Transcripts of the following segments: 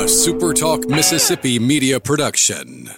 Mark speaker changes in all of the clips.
Speaker 1: a SuperTalk Mississippi media production.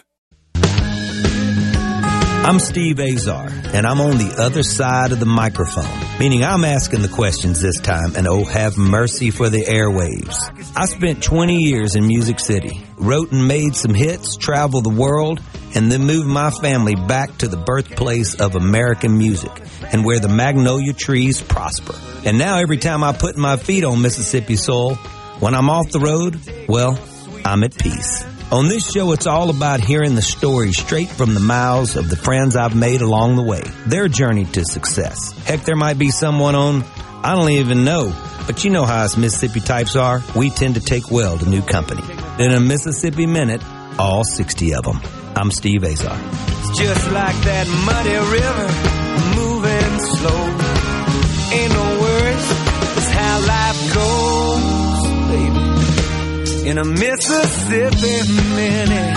Speaker 2: I'm Steve Azar, and I'm on the other side of the microphone, meaning I'm asking the questions this time, and oh, have mercy for the airwaves. I spent 20 years in Music City, wrote and made some hits, traveled the world, and then moved my family back to the birthplace of American music and where the magnolia trees prosper. And now every time I put my feet on Mississippi soil, when I'm off the road, well, I'm at peace. On this show, it's all about hearing the stories straight from the mouths of the friends I've made along the way, their journey to success. Heck, there might be someone on I don't even know, but you know how us Mississippi types are. We tend to take well to new company. In a Mississippi Minute, all 60 of them. I'm Steve Azar. It's just like that muddy river, moving slow. Ain't no worries, it's how life goes, baby. In a Mississippi Minute.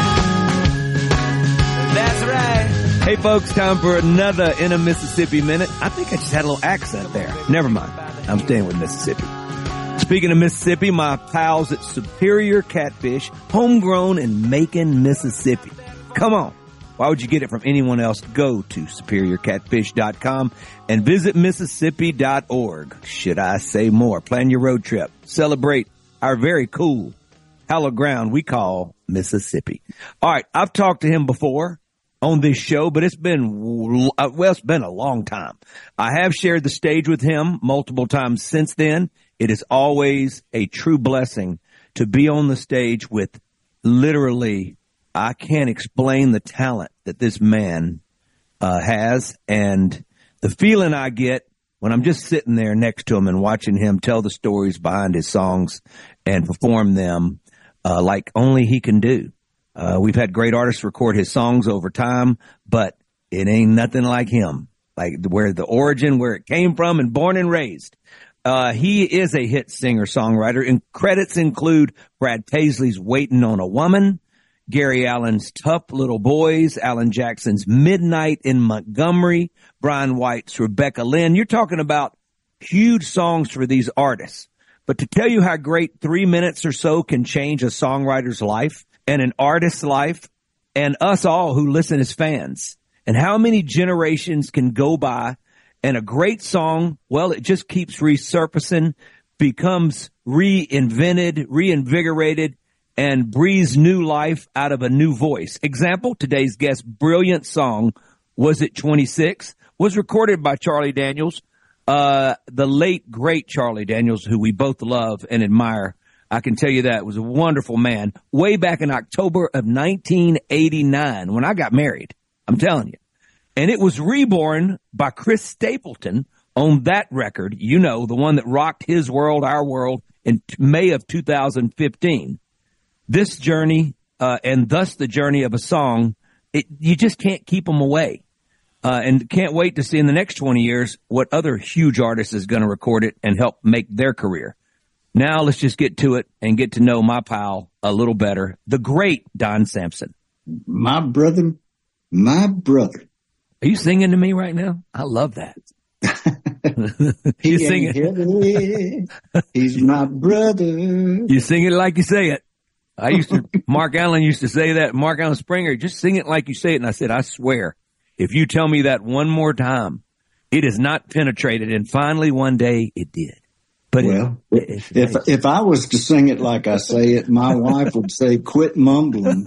Speaker 2: That's right. Hey folks, time for another In a Mississippi Minute. I think I just had a little accent there. Never mind. I'm staying with Mississippi. Speaking of Mississippi, my pals at Superior Catfish, homegrown in Macon, Mississippi. Come on. Why would you get it from anyone else? Go to superiorcatfish.com and visit Mississippi.org. Should I say more? Plan your road trip. Celebrate our very cool hallowed ground we call Mississippi. All right. I've talked to him before on this show, but it's been a long time. I have shared the stage with him multiple times since then. It is always a true blessing to be on the stage with literally, I can't explain the talent that this man has, and the feeling I get when I'm just sitting there next to him and watching him tell the stories behind his songs and perform them like only he can do. We've had great artists record his songs over time, but it ain't nothing like him, like where the origin, where it came from and born and raised. He is a hit singer-songwriter, and credits include Brad Paisley's Waiting on a Woman, Gary Allen's Tough Little Boys, Alan Jackson's Midnight in Montgomery, Brian White's Rebecca Lynn. You're talking about huge songs for these artists. But to tell you how great 3 minutes or so can change a songwriter's life and an artist's life and us all who listen as fans, and how many generations can go by and a great song, well, it just keeps resurfacing, becomes reinvented, reinvigorated, and breathes new life out of a new voice. Example, today's guest's brilliant song, Was It 26, was recorded by Charlie Daniels, the late, great Charlie Daniels, who we both love and admire. I can tell you that was a wonderful man way back in October of 1989 when I got married. I'm telling you. And it was reborn by Chris Stapleton on that record, you know, the one that rocked his world, our world, in May of 2015. This journey, and thus the journey of a song, you just can't keep them away. And can't wait to see in the next 20 years what other huge artist is going to record it and help make their career. Now let's just get to it and get to know my pal a little better, the great Don Sampson.
Speaker 3: My brother.
Speaker 2: Are you singing to me right now? I love that. You sing it.
Speaker 3: He's my brother.
Speaker 2: You sing it like you say it. Mark Allen used to say that. Mark Allen Springer, just sing it like you say it. And I said, I swear, if you tell me that one more time, it is not penetrated. And finally, one day, it did. But
Speaker 3: well, if I was to sing it like I say it, my wife would say, quit mumbling.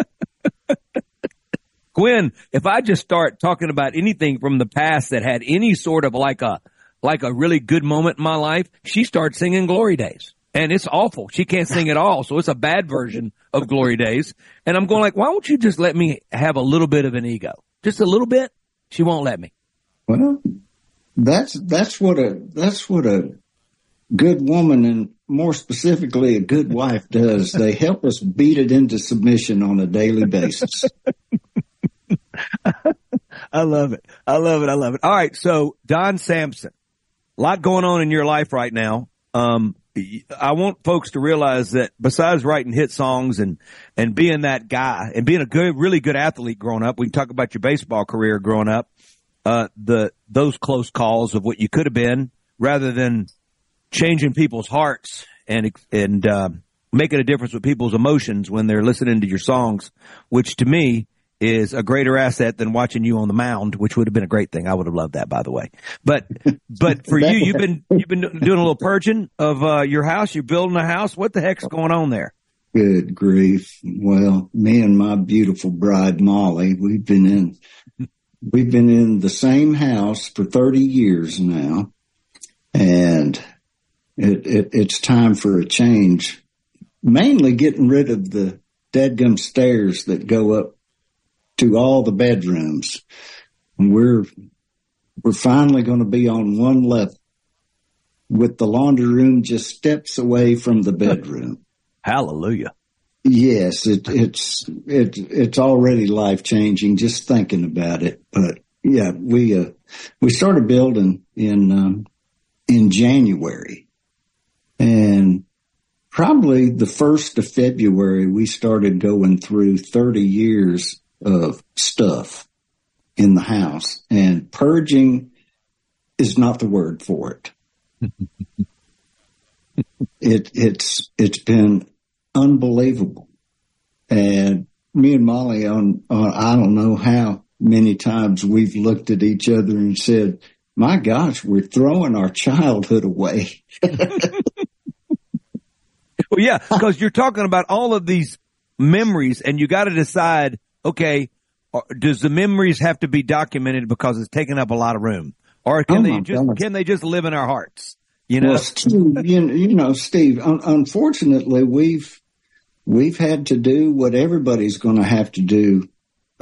Speaker 2: Gwen, if I just start talking about anything from the past that had any sort of like a really good moment in my life, she starts singing Glory Days. And it's awful. She can't sing at all. So it's a bad version of Glory Days. And I'm going like, why won't you just let me have a little bit of an ego? Just a little bit? She won't let me.
Speaker 3: Well, that's what a good woman, and more specifically a good wife, does. They help us beat it into submission on a daily basis.
Speaker 2: I love it. All right. So Don Sampson, a lot going on in your life right now. I want folks to realize that besides writing hit songs and being that guy and being a really good athlete growing up, we can talk about your baseball career growing up, those close calls of what you could have been rather than changing people's hearts and making a difference with people's emotions when they're listening to your songs, which to me is a greater asset than watching you on the mound, which would have been a great thing. I would have loved that, by the way. But for you, you've been doing a little purging of your house. You're building a house. What the heck's going on there?
Speaker 3: Good grief. Well, me and my beautiful bride, Molly, we've been in the same house for 30 years now, and it's time for a change. Mainly getting rid of the dadgum stairs that go up to all the bedrooms. And we're finally going to be on one level with the laundry room just steps away from the bedroom.
Speaker 2: Hallelujah.
Speaker 3: Yes, it's already life changing just thinking about it. But yeah, we started building in January, and probably the 1st of February, we started going through 30 years of stuff in the house, and purging is not the word for it. It's been unbelievable. And me and Molly on I don't know how many times we've looked at each other and said, my gosh, we're throwing our childhood away.
Speaker 2: Well, yeah, because you're talking about all of these memories, and you got to decide, okay, does the memories have to be documented because it's taking up a lot of room, or can they just live in our hearts? You know,
Speaker 3: well, Steve, you know, Steve. Unfortunately, we've had to do what everybody's going to have to do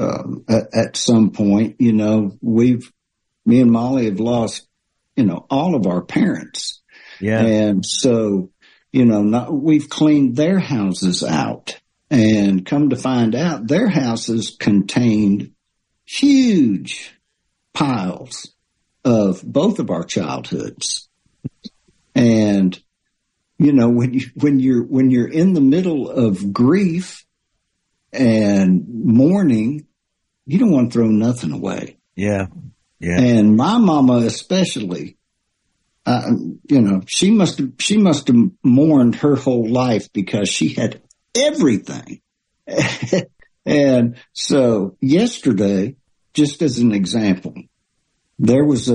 Speaker 3: at some point. You know, me and Molly have lost, you know, all of our parents.
Speaker 2: Yeah,
Speaker 3: and so. You know, we've cleaned their houses out, and come to find out their houses contained huge piles of both of our childhoods. And, you know, when you're in the middle of grief and mourning, you don't want to throw nothing away.
Speaker 2: Yeah. Yeah.
Speaker 3: And my mama especially, you know, she must have mourned her whole life because she had everything. And so yesterday, just as an example, it was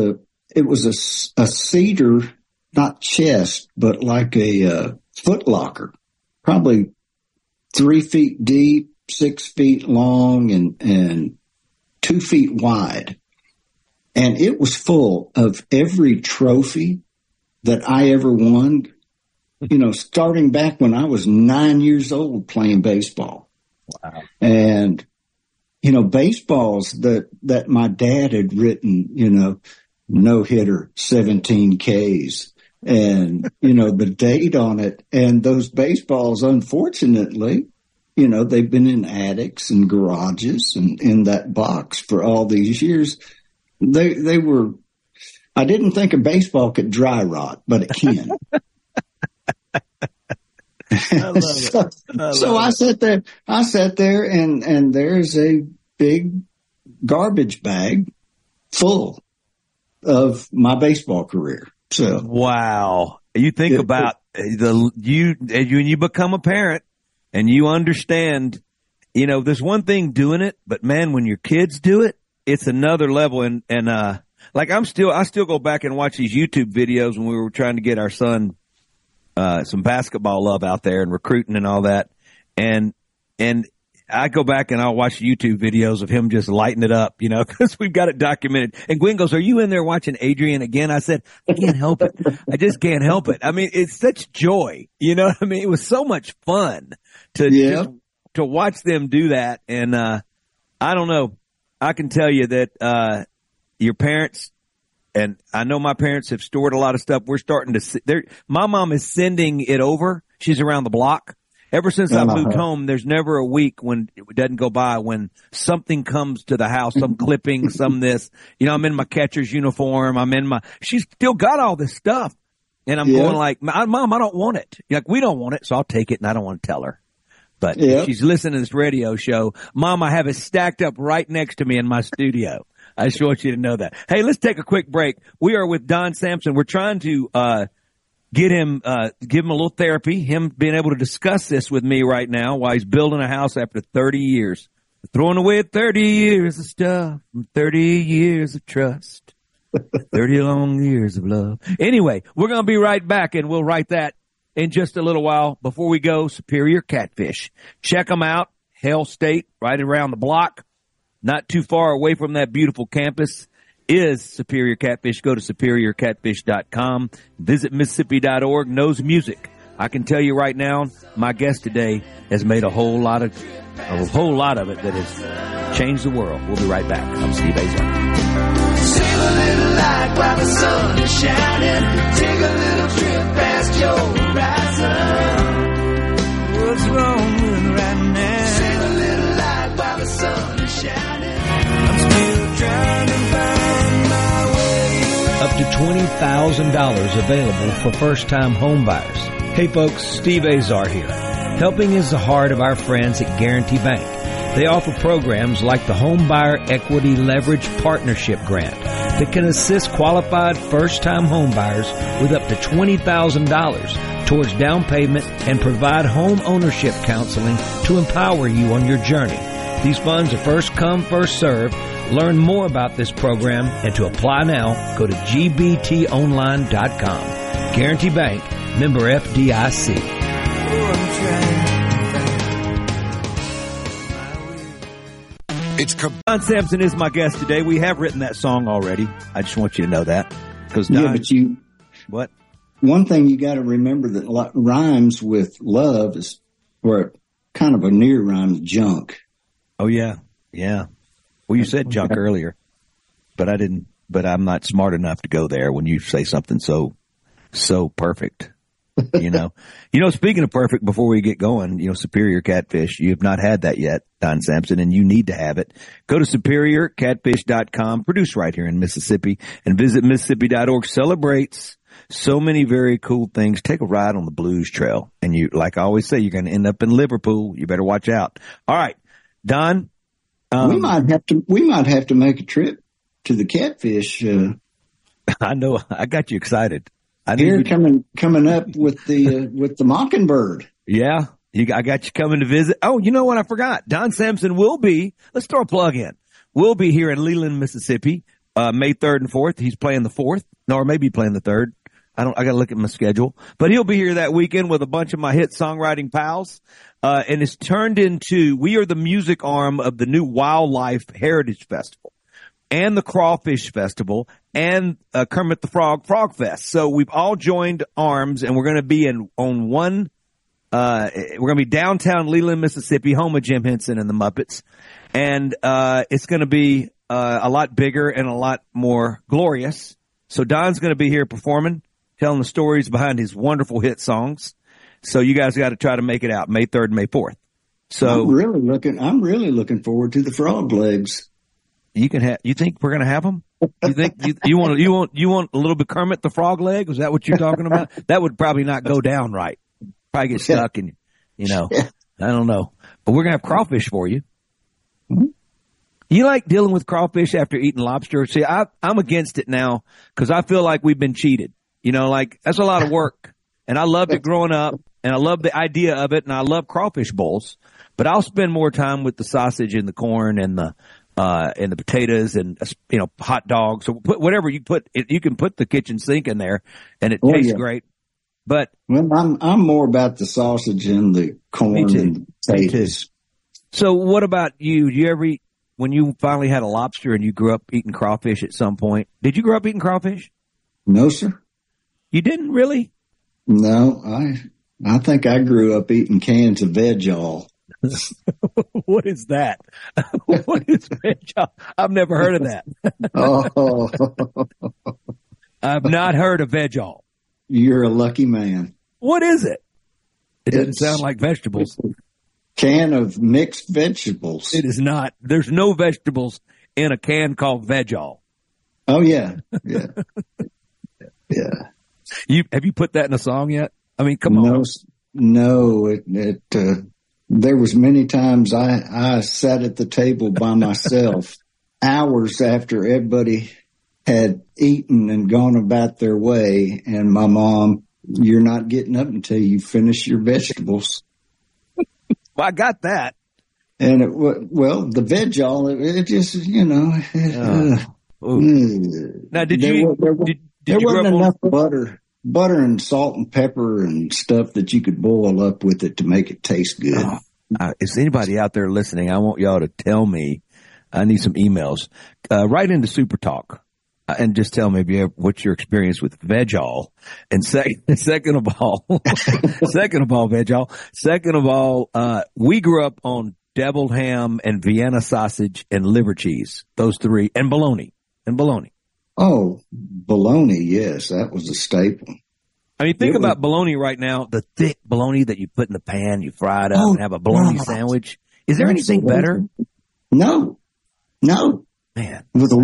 Speaker 3: a cedar, not chest, but like a foot locker, probably 3 feet deep, 6 feet long, and 2 feet wide. And it was full of every trophy that I ever won, you know, starting back when I was 9 years old playing baseball.
Speaker 2: Wow.
Speaker 3: And, you know, baseballs that my dad had written, you know, no hitter, 17 Ks, and, you know, the date on it. And those baseballs, unfortunately, you know, they've been in attics and garages and in that box for all these years. They were, I didn't think a baseball could dry rot, but it can. So I sat there and there's a big garbage bag full of my baseball career. So
Speaker 2: wow. You think about when you become a parent and you understand, you know, there's one thing doing it, but man, when your kids do it, it's another level. And like I still go back and watch these YouTube videos when we were trying to get our son, some basketball love out there and recruiting and all that. And I go back and I'll watch YouTube videos of him just lighting it up, you know, cause we've got it documented. And Gwen goes, are you in there watching Adrian again? I said, I can't help it. I just can't help it. I mean, it's such joy, you know what I mean? It was so much fun to watch them do that. And, I don't know. I can tell you that, your parents, and I know my parents have stored a lot of stuff. We're starting to my mom is sending it over. She's around the block. Ever since I moved home, there's never a week when it doesn't go by when something comes to the house, some clipping, some this. You know, I'm in my catcher's uniform. She's still got all this stuff. And I'm going like, Mom, I don't want it. Like, we don't want it, so I'll take it, and I don't want to tell her. But if she's listening to this radio show, Mom, I have it stacked up right next to me in my studio. I just want you to know that. Hey, let's take a quick break. We are with Don Sampson. We're trying to give him a little therapy, him being able to discuss this with me right now while he's building a house after 30 years. Throwing away 30 years of stuff, 30 years of trust, 30 long years of love. Anyway, we're going to be right back, and we'll write that in just a little while. Before we go, Superior Catfish. Check them out. Hell State, right around the block. Not too far away from that beautiful campus is Superior Catfish. Go to superiorcatfish.com. Visit Mississippi.org. Knows music. I can tell you right now, my guest today has made a whole lot of it that has changed the world. We'll be right back. I'm Steve Azar.
Speaker 4: Save a little light while the sun is shining. Take a little trip past your horizon. What's wrong with right now? Save a little light while the sun is shining. I'm still trying to find my way around.
Speaker 5: Up to $20,000 available for first-time home buyers. Hey folks, Steve Azar here. Helping is the heart of our friends at Guarantee Bank. They offer programs like the Home Buyer Equity Leverage Partnership Grant that can assist qualified first-time home buyers with up to $20,000 towards down payment and provide home ownership counseling to empower you on your journey. These funds are first come, first served. Learn more about this program and to apply now, go to gbtonline.com. Guarantee Bank, member FDIC.
Speaker 1: It's
Speaker 2: Don Sampson is my guest today. We have written that song already. I just want you to know that. Because what?
Speaker 3: One thing you got to remember that rhymes with love is, or kind of a near rhyme, junk.
Speaker 2: Oh yeah, yeah. Well, you said junk earlier, but I didn't. But I'm not smart enough to go there when you say something so perfect. Speaking of perfect, before we get going, Superior Catfish, you have not had that yet, Don Sampson, and you need to have it. Go to superiorcatfish.com, produced right here in Mississippi, and visit Mississippi.org. Celebrates so many very cool things. Take a ride on the Blues Trail, and you, like I always say, you're going to end up in Liverpool. You better watch out. All right, Don.
Speaker 3: We might have to make a trip to the Catfish.
Speaker 2: I know. I got you excited.
Speaker 3: Here coming up with the Mockingbird.
Speaker 2: Yeah, I got you coming to visit. Oh, you know what? I forgot. Don Sampson will be. Let's throw a plug in. We'll be here in Leland, Mississippi, May 3rd and 4th. He's playing the 4th, or maybe playing the 3rd. I got to look at my schedule, but he'll be here that weekend with a bunch of my hit songwriting pals. And it's turned into, we are the music arm of the new Wildlife Heritage Festival and the Crawfish Festival and Kermit the Frog Fest. So we've all joined arms, and we're going to be we're going to be downtown Leland, Mississippi, home of Jim Henson and the Muppets. And it's going to be a lot bigger and a lot more glorious. So Don's going to be here performing, telling the stories behind his wonderful hit songs. So you guys got to try to make it out May 3rd and May 4th. So
Speaker 3: I'm really looking forward to the frog legs.
Speaker 2: You think we're going to have them? You think you want a little bit Kermit the Frog leg? Is that what you're talking about? That would probably not go down right. Probably get stuck and, I don't know. But we're going to have crawfish for you. Mm-hmm. You like dealing with crawfish after eating lobster? See, I'm against it now because I feel like we've been cheated. That's a lot of work. And I loved it growing up, and I love the idea of it, and I love crawfish bowls. But I'll spend more time with the sausage and the corn and the potatoes and, hot dogs. So whatever you put, you can put the kitchen sink in there and it tastes great. But
Speaker 3: I'm more about the sausage and the corn and potatoes.
Speaker 2: So what about you? Do you ever eat, when you finally had a lobster and you grew up eating crawfish at some point? Did you grow up eating crawfish?
Speaker 3: No, sir. You
Speaker 2: didn't really?
Speaker 3: No, I think I grew up eating cans of Veg-All.
Speaker 2: What is that? What is Veg-All? I've never heard of that.
Speaker 3: Oh.
Speaker 2: I've not heard of Veg-All.
Speaker 3: You're a lucky man.
Speaker 2: What is it? It doesn't sound like vegetables.
Speaker 3: Can of mixed vegetables.
Speaker 2: It is not. There's no vegetables in a can called Veg-All.
Speaker 3: Oh, yeah. Yeah. Yeah.
Speaker 2: Have you put that in a song yet? I mean, come on.
Speaker 3: No, there was many times I sat at the table by myself hours after everybody had eaten and gone about their way, and my mom you're not getting up until you finish your vegetables.
Speaker 2: Well, I got that.
Speaker 3: And the veg-all, it just,
Speaker 2: Now,
Speaker 3: there wasn't enough butter and salt and pepper and stuff that you could boil up with it to make it taste good.
Speaker 2: Is anybody out there listening? I want y'all to tell me. I need some emails. Write into Super Talk and just tell me what's your experience with veg-all. And second of all, veg-all. Second of all, we grew up on deviled ham and Vienna sausage and liver cheese. Those three, and bologna.
Speaker 3: Oh, bologna, yes, that was a staple.
Speaker 2: I mean, think about bologna right now, the thick bologna that you put in the pan, you fry it up and have a bologna sandwich. Is there anything better?
Speaker 3: No.
Speaker 2: Man.
Speaker 3: With a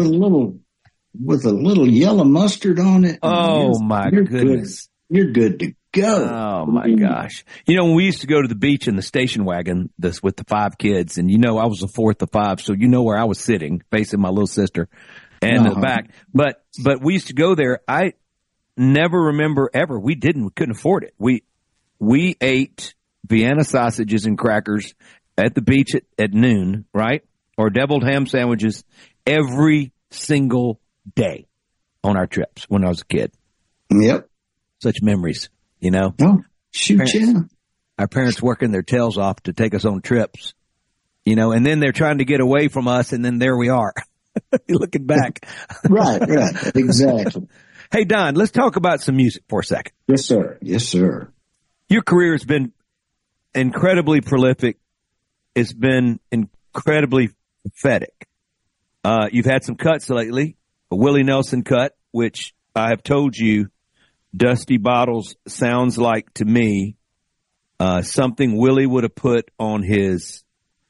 Speaker 3: little yellow mustard on it.
Speaker 2: Oh, my goodness.
Speaker 3: You're good to go.
Speaker 2: Oh, my gosh. You know, when we used to go to the beach in the station wagon with the 5 kids, and I was the 4th of 5, so where I was sitting, facing my little sister and the back. But we used to go there. I never remember ever. We couldn't afford it. We ate Vienna sausages and crackers at the beach at noon, right? Or deviled ham sandwiches every single day on our trips when I was a kid.
Speaker 3: Yep.
Speaker 2: Such memories,
Speaker 3: Oh, shoot,
Speaker 2: Our parents working their tails off to take us on trips, and then they're trying to get away from us, and then there we are, looking back.
Speaker 3: Right, exactly.
Speaker 2: Hey, Don, let's talk about some music for a second.
Speaker 3: Yes, sir.
Speaker 2: Your career has been incredibly prolific. It's been incredibly prophetic. You've had some cuts lately, a Willie Nelson cut, which I have told you, Dusty Bottles sounds like to me something Willie would have put on his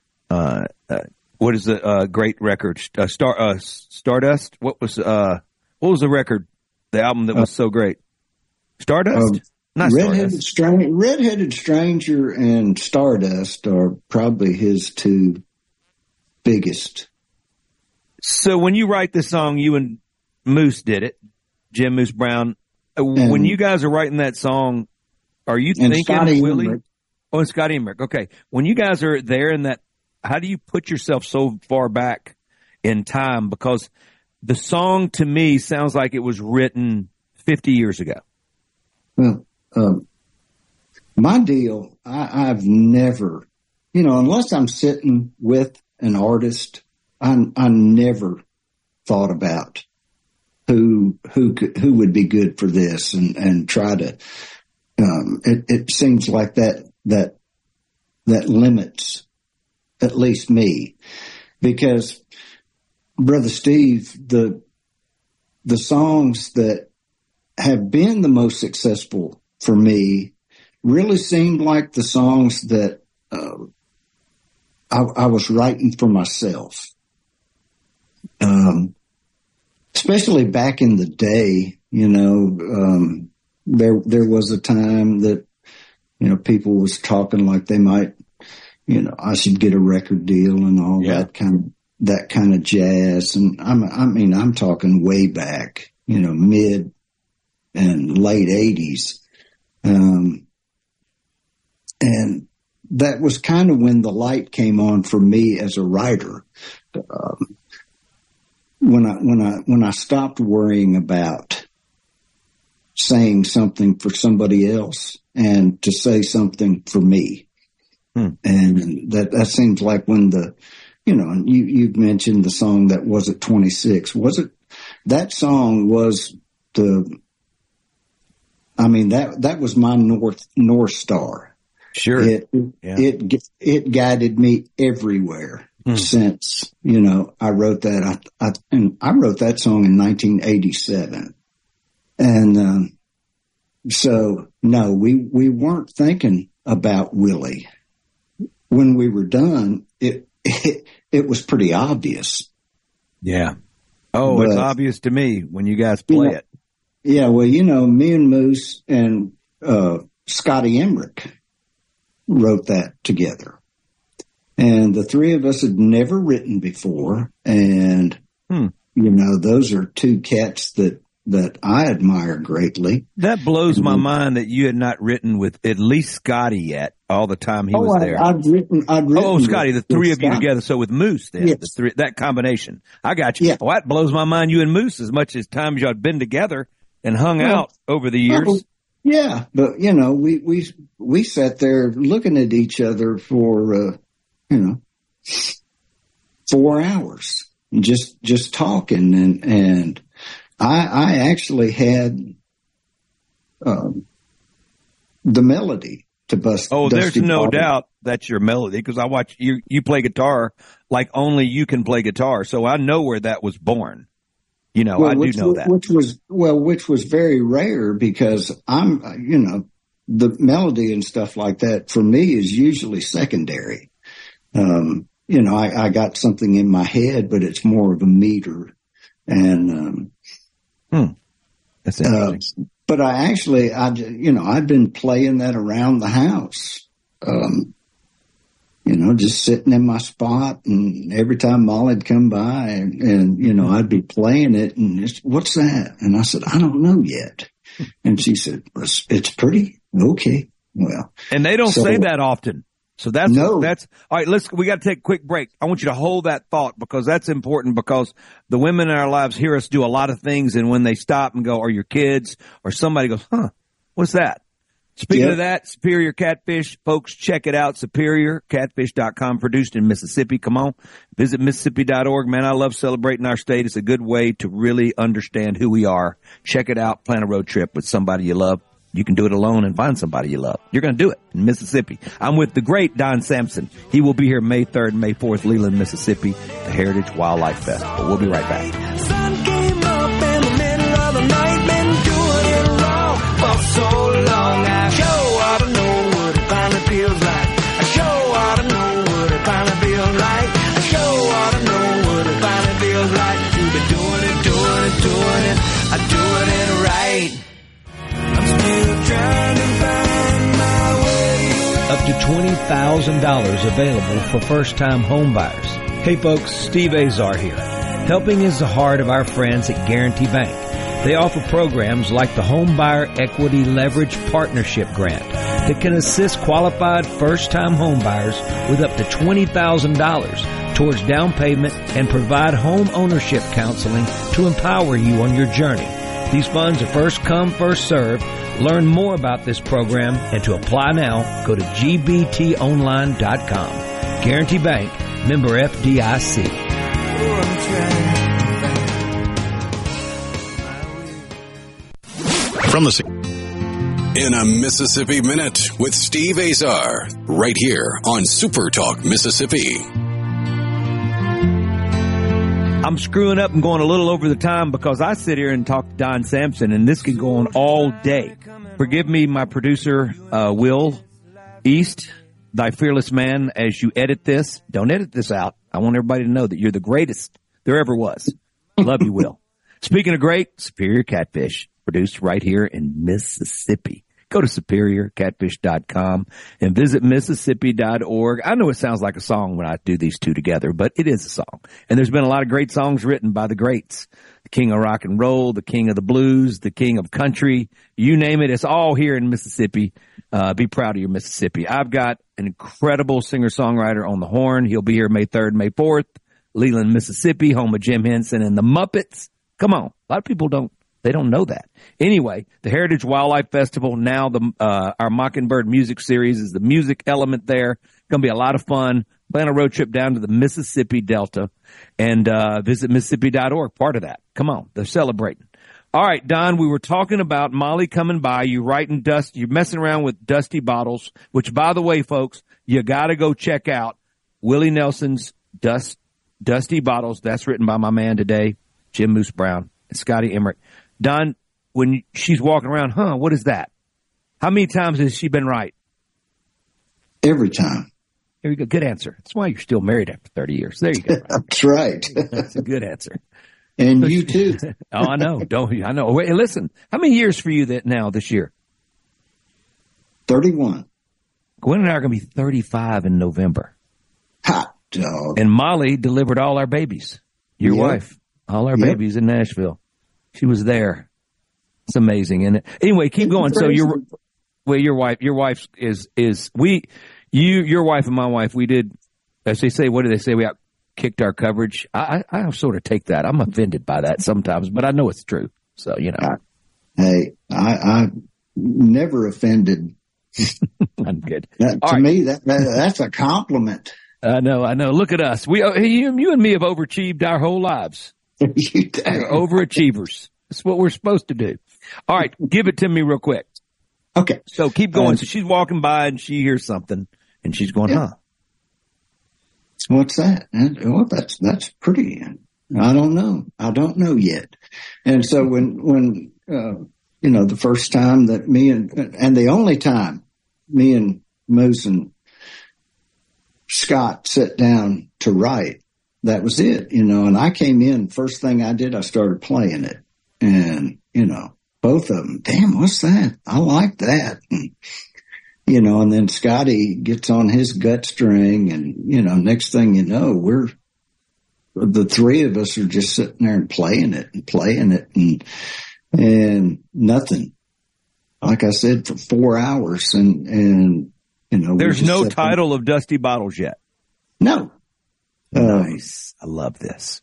Speaker 2: what is the great record? Stardust. What was the record? The album that was so great. Stardust. Not
Speaker 3: Redheaded Stranger and Stardust are probably his 2 biggest.
Speaker 2: So when you write this song, you and Moose did it, Jim Moose Brown. When you guys are writing that song, are you thinking Willie?
Speaker 3: Emmerich.
Speaker 2: Oh, and Scotty Emmerich. Okay. When you guys are there in that, how do you put yourself so far back in time? Because the song to me sounds like it was written 50 years ago.
Speaker 3: Well, my deal, I've never, unless I'm sitting with an artist, I never thought about who would be good for this and try to, it seems like that limits at least me, because Brother Steve, the songs that have been the most successful for me really seemed like the songs that I was writing for myself. Especially back in the day, there was a time that, people was talking like they might, I should get a record deal and all that kind of jazz. And I'm talking way back, mid and late 80s. And that was kind of when the light came on for me as a writer. When I stopped worrying about saying something for somebody else and to say something for me. And that seems like when and you've mentioned the song that was at 26. That song was that was my North Star.
Speaker 2: Sure.
Speaker 3: It guided me everywhere since, I wrote that. I wrote that song in 1987. And, so no, we weren't thinking about Willie. When we were done, it was pretty obvious.
Speaker 2: Yeah. Oh, it's obvious to me when you guys play it.
Speaker 3: Yeah. Well, me and Moose and, Scotty Emmerich wrote that together. And the 3 of us had never written before. And, those are 2 cats that that I admire greatly.
Speaker 2: That blows my mind that you had not written with at least Scotty yet all the time he was there.
Speaker 3: I'd written
Speaker 2: Scotty, the three of you together. So with Moose then,
Speaker 3: yes.
Speaker 2: the three, that combination. I got you.
Speaker 3: Yeah.
Speaker 2: Well, that blows my mind, you and Moose, as much as times y'all had been together and hung out over the years.
Speaker 3: Yeah, but we sat there looking at each other for 4 hours, just talking, and I actually had the melody to bust.
Speaker 2: Oh, there's
Speaker 3: Dusty
Speaker 2: no
Speaker 3: Bottom.
Speaker 2: doubt that's your melody, because I watch you play guitar like only you can play guitar, so I know where that was born. I do know that.
Speaker 3: Which was very rare, because the melody and stuff like that for me is usually secondary. I got something in my head, but it's more of a meter. And,
Speaker 2: that's interesting.
Speaker 3: But I'd been playing that around the house, just sitting in my spot, and every time Molly'd come by and I'd be playing it, and what's that? And I said, I don't know yet. And she said, it's pretty. Okay. Well,
Speaker 2: and they don't say that often. So that's all right. We got to take a quick break. I want you to hold that thought, because that's important, because the women in our lives hear us do a lot of things. And when they stop and go, or your kids or somebody goes, what's that? Speaking of that, Superior Catfish, folks, check it out. SuperiorCatfish.com, produced in Mississippi. Come on. Visit Mississippi.org. Man, I love celebrating our state. It's a good way to really understand who we are. Check it out. Plan a road trip with somebody you love. You can do it alone and find somebody you love. You're going to do it in Mississippi. I'm with the great Don Sampson. He will be here May 3rd and May 4th, Leland, Mississippi, the Heritage Wildlife Festival. We'll be right back.
Speaker 4: Sun came up in the middle of the night, been doing it wrong for so long. I sure ought to know what it finally feels like. I sure ought to know what it finally feels like. I sure ought to know what it finally feels like. You've been doing it. I'm doing it right. I'm still trying to find my way.
Speaker 5: Up to $20,000 available for first-time home buyers. Hey folks, Steve Azar here. Helping is the heart of our friends at Guarantee Bank. They offer programs like the Home Buyer Equity Leverage Partnership Grant that can assist qualified first-time home buyers with up to $20,000 towards down payment and provide home ownership counseling to empower you on your journey. These funds are first come, first served. Learn more about this program and to apply now, go to gbtonline.com. Guarantee Bank, member FDIC.
Speaker 1: From the In a Mississippi Minute with Steve Azar, right here on Super Talk Mississippi.
Speaker 2: I'm screwing up and going a little over the time because I sit here and talk to Don Sampson, and this can go on all day. Forgive me, my producer, Will East, thy fearless man, as you edit this. Don't edit this out. I want everybody to know that you're the greatest there ever was. Love you, Will. Speaking of great, Superior Catfish, produced right here in Mississippi. Go to SuperiorCatfish.com and visit Mississippi.org. I know it sounds like a song when I do these two together, but it is a song. And there's been a lot of great songs written by the greats. The king of rock and roll, the king of the blues, the king of country, you name it. It's all here in Mississippi. Be proud of your Mississippi. I've got an incredible singer-songwriter on the horn. He'll be here May 3rd, May 4th. Leland, Mississippi, home of Jim Henson and the Muppets. Come on. A lot of people don't know that. Anyway, the Heritage Wildlife Festival, now our Mockingbird music series is the music element there. Going to be a lot of fun. Plan a road trip down to the Mississippi Delta and visit Mississippi.org, part of that. Come on, they're celebrating. All right, Don, we were talking about Molly coming by. You're messing around with Dusty Bottles, which, by the way, folks, you got to go check out Willie Nelson's Dusty Bottles. That's written by my man today, Jim Moose Brown and Scotty Emmerich. Don, when she's walking around, what is that? How many times has she been right?
Speaker 3: Every time.
Speaker 2: There you go. Good answer. That's why you're still married after 30 years. There you go.
Speaker 3: That's right.
Speaker 2: That's a good answer.
Speaker 3: And you too.
Speaker 2: Oh, I know. I know. Wait, listen, how many years for you this year?
Speaker 3: 31.
Speaker 2: Gwen and I are going to be 35 in November.
Speaker 3: Hot dog.
Speaker 2: And Molly delivered all our babies. Your wife. All our babies in Nashville. She was there. It's amazing, isn't it? Anyway, keep going. So your wife your wife and my wife, we did, as they say, what do they say? We outkicked our coverage. I sort of take that. I'm offended by that sometimes, but I know it's true. So,
Speaker 3: Hey, I never offended.
Speaker 2: I'm good.
Speaker 3: To me, that's a compliment.
Speaker 2: I know. Look at us. You and me have overachieved our whole lives.
Speaker 3: You do.
Speaker 2: We're overachievers. That's what we're supposed to do. All right. Give it to me real quick.
Speaker 3: Okay.
Speaker 2: So keep going. So she's walking by and she hears something and she's going, huh?
Speaker 3: What's that? Well, that's pretty. I don't know yet. And so when the first time that me and the only time me and Moose and Scott sat down to write, that was it, and I came in, first thing I did, I started playing it. And, both of them, damn, what's that? I like that. And then Scotty gets on his gut string and, next thing you know, the three of us are just sitting there and playing it and nothing. Like I said, for 4 hours and
Speaker 2: there's no title of Dusty Bottles yet.
Speaker 3: No.
Speaker 2: Nice. I love this.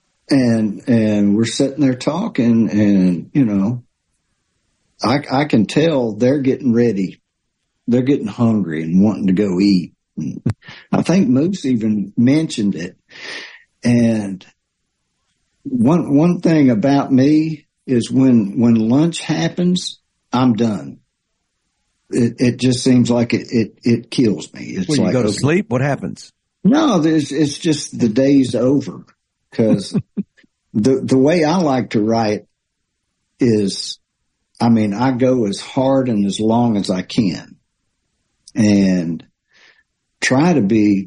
Speaker 3: And we're sitting there talking and, I can tell they're getting ready. They're getting hungry and wanting to go eat. And I think Moose even mentioned it. And one thing about me is when lunch happens, I'm done. It just seems like it kills me. It's
Speaker 2: when you
Speaker 3: like
Speaker 2: go to sleep, what happens?
Speaker 3: No, it's just the day's over. Because the way I like to write is, I go as hard and as long as I can and try to be,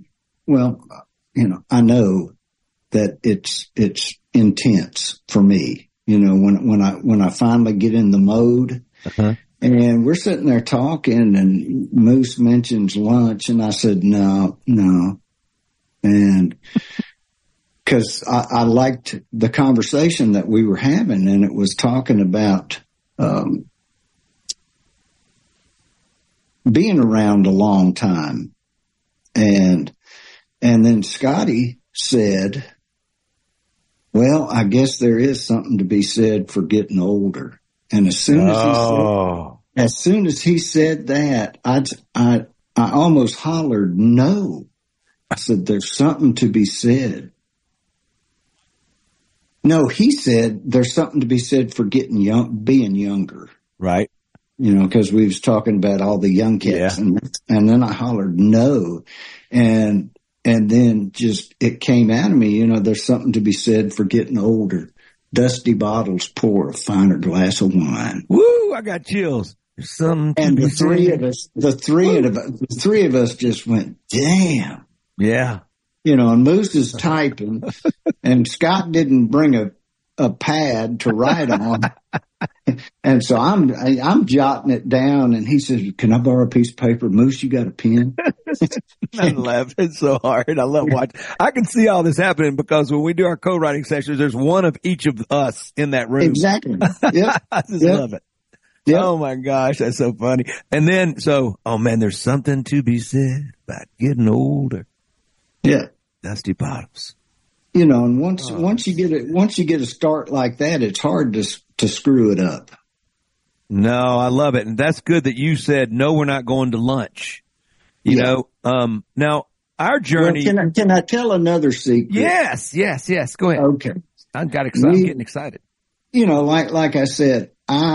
Speaker 3: I know that it's intense for me, when I finally get in the mode.
Speaker 2: Uh-huh.
Speaker 3: And we're sitting there talking and Moose mentions lunch and I said, no. And because I liked the conversation that we were having and it was talking about, being around a long time. And then Scotty said, well, I guess there is something to be said for getting older. And as soon as he said that, I almost hollered, no. I said, there's something to be said. No, he said there's something to be said for being younger.
Speaker 2: Right.
Speaker 3: Because we was talking about all the young cats. Yeah. And then I hollered no. And then just it came out of me, there's something to be said for getting older. Dusty bottles pour a finer glass of wine.
Speaker 2: Woo, I got chills. There's something to
Speaker 3: and
Speaker 2: be
Speaker 3: the three of us just went, damn.
Speaker 2: Yeah.
Speaker 3: And Moose is typing and Scott didn't bring a pad to write on. And so I'm jotting it down and he says, can I borrow a piece of paper? Moose, you got a pen?
Speaker 2: I'm laughing so hard. I love watching. I can see all this happening because when we do our co-writing sessions, there's one of each of us in that room.
Speaker 3: Exactly. Yep.
Speaker 2: I just love it. Yep. Oh my gosh, that's so funny. And then, there's something to be said about getting older.
Speaker 3: Yeah.
Speaker 2: Dusty bottles.
Speaker 3: And once you get a start like that, it's hard to screw it up.
Speaker 2: No, I love it. And that's good that you said, no, we're not going to lunch. Now our journey.
Speaker 3: Well, can I tell another secret?
Speaker 2: Yes. Go ahead.
Speaker 3: Okay.
Speaker 2: I'm getting excited.
Speaker 3: Like I said,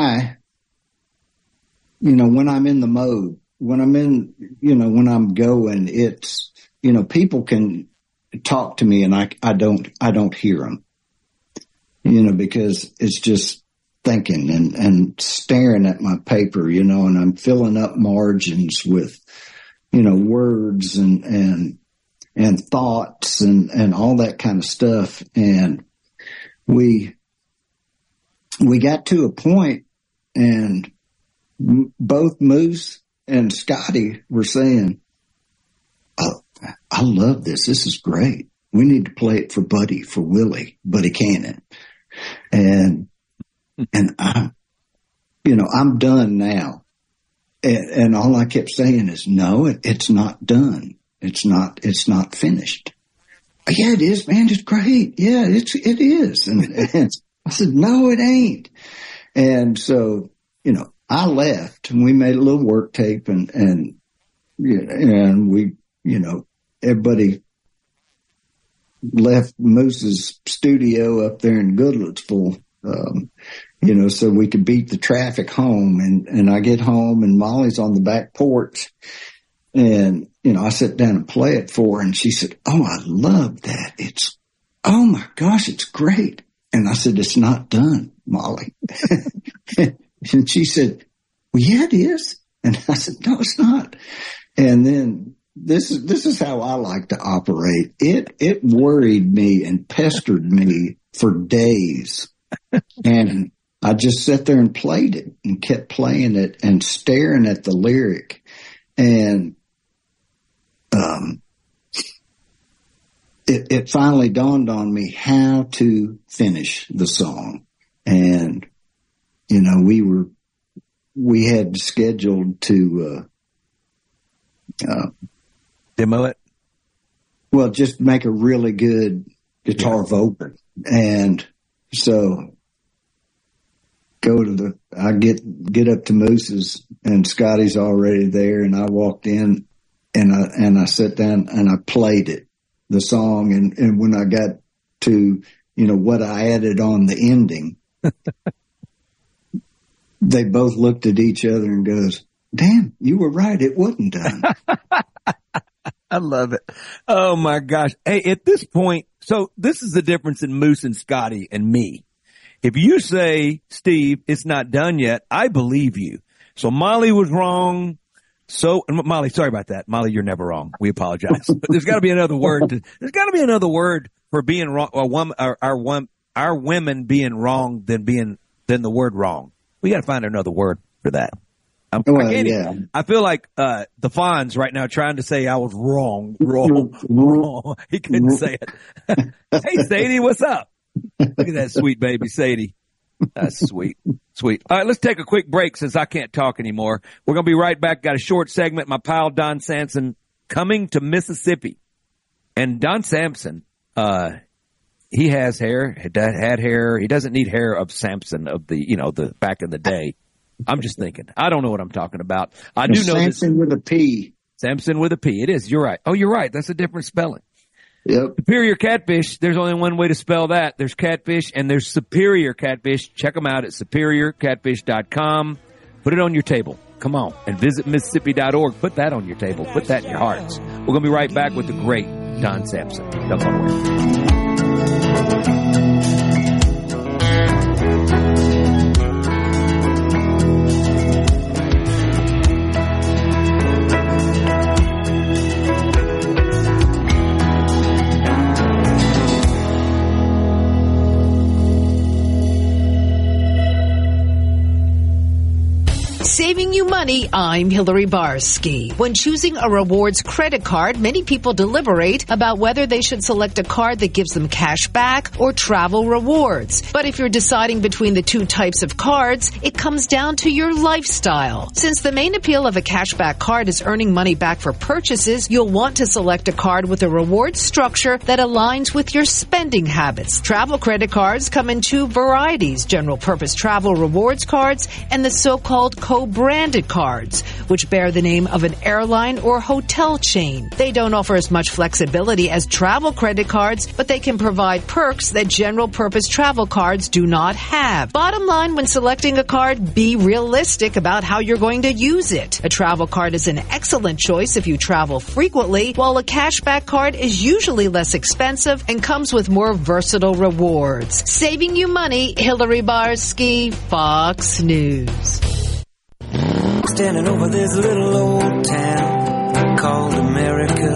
Speaker 3: when I'm in the mode, when I'm going, it's, people can talk to me and I don't hear them, because it's just thinking and staring at my paper, and I'm filling up margins with, words and thoughts and all that kind of stuff. And we got to a point and both Moose and Scotty were saying, oh, I love this. This is great. We need to play it for Buddy Cannon. And I'm done now. And all I kept saying is, no, it's not done. It's not finished. Yeah, it is, man. It's great. Yeah, it is. And I said, no, it ain't. And so, I left and we made a little work tape and we, everybody left Moose's studio up there in Goodlettsville, so we could beat the traffic home. And I get home and Molly's on the back porch and, I sit down and play it for her and she said, oh, I love that. Oh my gosh, it's great. And I said, it's not done, Molly. And she said, well, yeah, it is. And I said, no, it's not. And then this is how I like to operate. It worried me and pestered me for days. And I just sat there and played it and kept playing it and staring at the lyric. And, it finally dawned on me how to finish the song. And, we had scheduled to,
Speaker 2: demo it.
Speaker 3: Well, just make a really good guitar vocal. And so I get up to Moose's and Scotty's already there. And I walked in and I sat down and I played it, the song. And when I got to, what I added on the ending, they both looked at each other and goes, damn, you were right. It wasn't done.
Speaker 2: I love it. Oh my gosh. Hey, at this point, so this is the difference in Moose and Scotty and me. If you say, Steve, it's not done yet, I believe you. So Molly was wrong. So Molly, sorry about that. Molly, you're never wrong. We apologize. But there's got to be another word. There's got to be another word for being wrong. Our women being wrong than the word wrong. We got to find another word for that. I feel like the Fonz right now trying to say I was wrong. He couldn't say it. Hey, Sadie, what's up? Look at that sweet baby, Sadie. That's sweet. Sweet. All right, let's take a quick break since I can't talk anymore. We're going to be right back. Got a short segment. My pal Don Sampson coming to Mississippi. And Don Sampson, he has hair, had hair. He doesn't need hair of Samson of the back in the day. I'm just thinking. I don't know what I'm talking about. I do know
Speaker 3: Samson with a P.
Speaker 2: Samson with a P. It is. You're right. Oh, you're right. That's a different spelling.
Speaker 3: Yep.
Speaker 2: Superior Catfish. There's only one way to spell that. There's catfish and there's Superior Catfish. Check them out at superiorcatfish.com. Put it on your table. Come on. And visit Mississippi.org. Put that on your table. Put that in your hearts. We're going to be right back with the great Don Sampson. Don't go away.
Speaker 6: Saving you money, I'm Hillary Barsky. When choosing a rewards credit card, many people deliberate about whether they should select a card that gives them cash back or travel rewards. But if you're deciding between the two types of cards, it comes down to your lifestyle. Since the main appeal of a cashback card is earning money back for purchases, you'll want to select a card with a rewards structure that aligns with your spending habits. Travel credit cards come in two varieties: general purpose travel rewards cards and the so-called co-branded cards, which bear the name of an airline or hotel chain. They don't offer as much flexibility as travel credit cards, but they can provide perks that general purpose travel cards do not have. Bottom line, when selecting a card, be realistic about how you're going to use it. A travel card is an excellent choice if you travel frequently, while a cashback card is usually less expensive and comes with more versatile rewards. Saving you money, Hillary Barsky, Fox News.
Speaker 4: Standing over this little old town called America.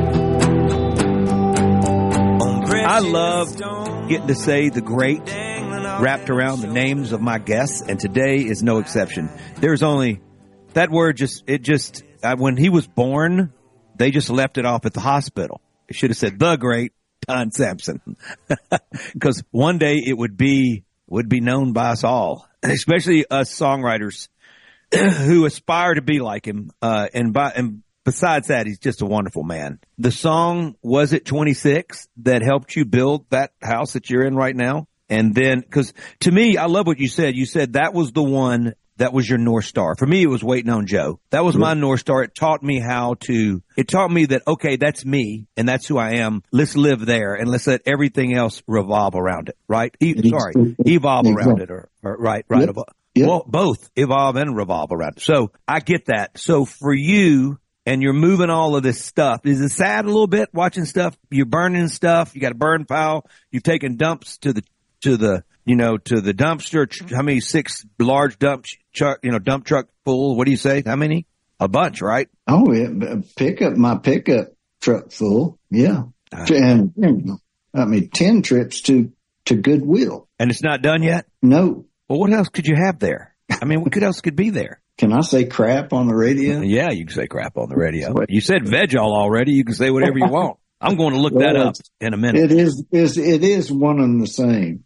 Speaker 2: I love getting to say the great wrapped around the names of my guests, and today is no exception. There's only that word when he was born, they just left it off at the hospital. It should have said the great Don Sampson, because one day it would be known by us all especially us songwriters who aspire to be like him. And besides that, he's just a wonderful man. The song, Was It 26, that helped you build that house that you're in right now? And then, because to me, I love what you said. You said that was the one that was your North Star. For me, it was Waiting on Joe. That was my North Star. It taught me that, okay, that's me and that's who I am. Let's live there and let's let everything else revolve around it, right? Evolve around it, or right.
Speaker 3: Yep.
Speaker 2: Well, both evolve and revolve around it. So I get that. So for you, and you're moving all of this stuff, is it sad a little bit watching stuff? You're burning stuff. You got a burn pile. You've taken dumps to the dumpster. How many? 6 large dump truck full. What do you say? How many? A bunch, right?
Speaker 3: Oh, yeah. My pickup truck full. Yeah. And 10 trips to Goodwill.
Speaker 2: And it's not done yet?
Speaker 3: No.
Speaker 2: Well, what else could you have there? I mean, what else could be there?
Speaker 3: Can I say crap on the radio?
Speaker 2: Yeah, you can say crap on the radio. You said veg-all already. You can say whatever you want. I'm going to look that up in a minute.
Speaker 3: It is one and the same.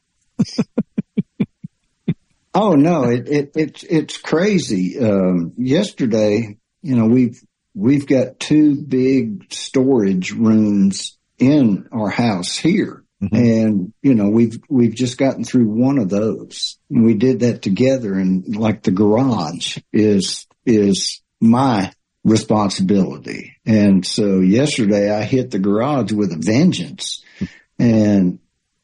Speaker 3: Oh no, it's crazy. Yesterday, we've got 2 big storage rooms in our house here. Mm-hmm. And, we've just gotten through one of those, and we did that together. And like the garage is my responsibility. And so yesterday I hit the garage with a vengeance, and,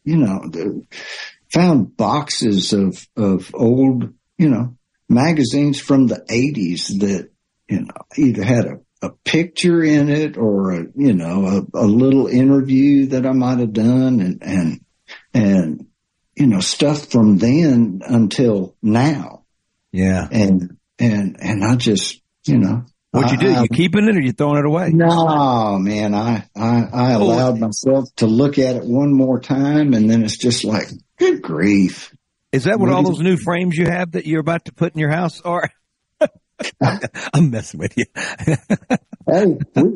Speaker 3: found boxes of old, magazines from the 80s that, either had a picture in it or a little interview that I might have done, and stuff from then until now.
Speaker 2: Yeah.
Speaker 3: And I just,
Speaker 2: What'd you do? You keeping it or you throwing it away?
Speaker 3: No, man, I allowed myself to look at it one more time, and then it's just like, good grief.
Speaker 2: Is that what all those new frames you have that you're about to put in your house are? I'm messing with you.
Speaker 3: Hey,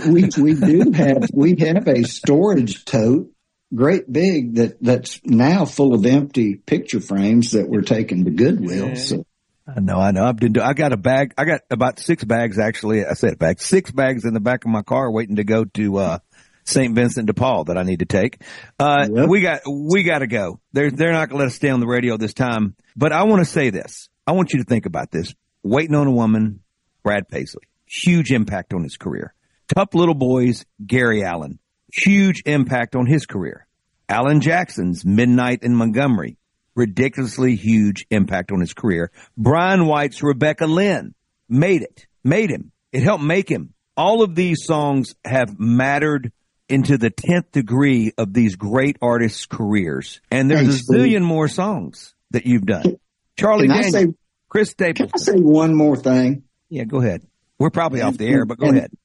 Speaker 3: we have a storage tote, great big, that's now full of empty picture frames that we're taking to Goodwill. Yeah. So
Speaker 2: I know. I got a bag. I got about 6 bags actually. I said a bag, 6 bags in the back of my car waiting to go to St. Vincent de Paul that I need to take. Yep. We got to go. They're not going to let us stay on the radio this time. But I want to say this. I want you to think about this. Waiting on a Woman, Brad Paisley, huge impact on his career. Tough Little Boys, Gary Allan, huge impact on his career. Alan Jackson's Midnight in Montgomery, ridiculously huge impact on his career. Brian White's Rebecca Lynn made him. It helped make him. All of these songs have mattered into the 10th degree of these great artists' careers. And there's a zillion more songs that you've done. Charlie Daniels, Chris Stapleton.
Speaker 3: Can I say one more thing?
Speaker 2: Yeah, go ahead. We're probably off the air, but go ahead.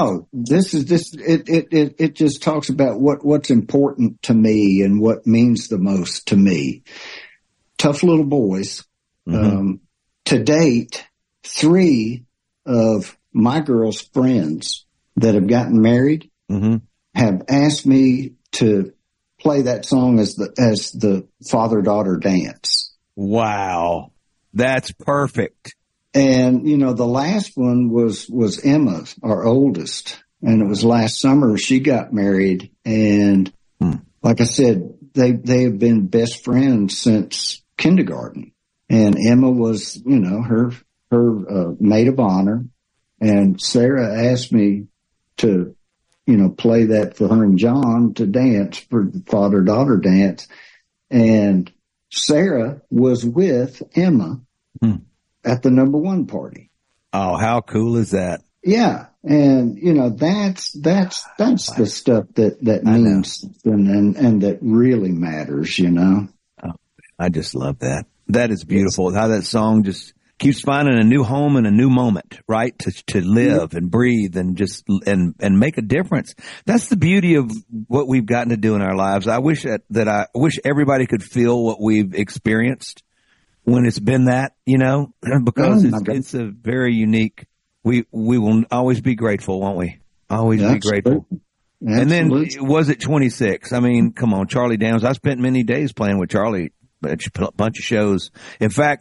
Speaker 3: It just talks about what's important to me and what means the most to me. Tough Little Boys. Mm-hmm. To date, 3 of my girls' friends that have gotten married mm-hmm. have asked me to play that song as the father-daughter dance.
Speaker 2: Wow. That's perfect.
Speaker 3: And, the last one was Emma, our oldest. And it was last summer she got married. And like I said, they have been best friends since kindergarten. And Emma was, her maid of honor. And Sarah asked me to, play that for her and John to dance for the father-daughter dance. And Sarah was with Emma at the number 1 party.
Speaker 2: Oh, how cool is that?
Speaker 3: Yeah. And, that's the stuff that means and that really matters, Oh,
Speaker 2: I just love that. That is beautiful. How that song just keeps finding a new home and a new moment, right? To live and breathe and just, and make a difference. That's the beauty of what we've gotten to do in our lives. I wish I wish everybody could feel what we've experienced when it's been that, because it's a very unique, we will always be grateful, won't we? Always be grateful. Absolutely. And then was it 26? I mean, come on, Charlie Daniels. I spent many days playing with Charlie, a bunch of shows. In fact,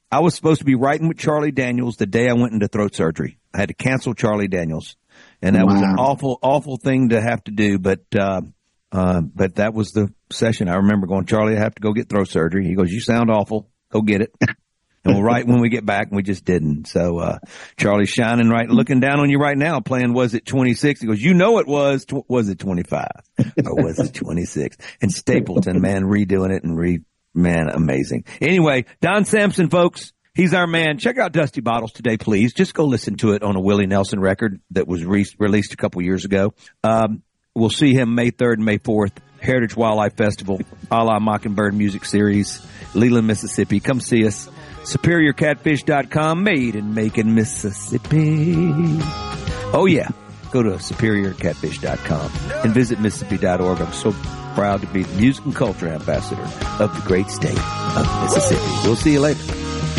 Speaker 2: I was supposed to be writing with Charlie Daniels the day I went into throat surgery. I had to cancel Charlie Daniels, and that was an awful thing to have to do. But that was the session. I remember going, Charlie, I have to go get throat surgery. He goes, you sound awful. Go get it. And we'll write when we get back, and we just didn't. So, Charlie's shining looking down on you right now, playing Was It 26? He goes, you know it was it 25? Or was it 26? And Stapleton, man, redoing it and man, amazing. Anyway, Don Sampson, folks, he's our man. Check out Dusty Bottles today, please. Just go listen to it on a Willie Nelson record that was released a couple years ago. We'll see him May 3rd and May 4th, Heritage Wildlife Festival, a la Mockingbird Music Series, Leland, Mississippi. Come see us. SuperiorCatfish.com, made in Macon, Mississippi. Oh, yeah. Go to SuperiorCatfish.com and visit Mississippi.org. I'm so proud to be the music and culture ambassador of the great state of Mississippi. We'll see you later.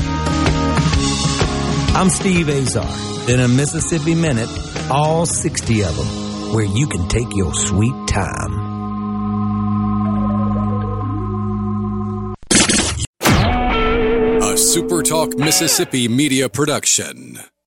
Speaker 7: I'm Steve Azar. In a Mississippi Minute, all 60 of them, where you can take your sweet time.
Speaker 1: A SuperTalk Mississippi media production.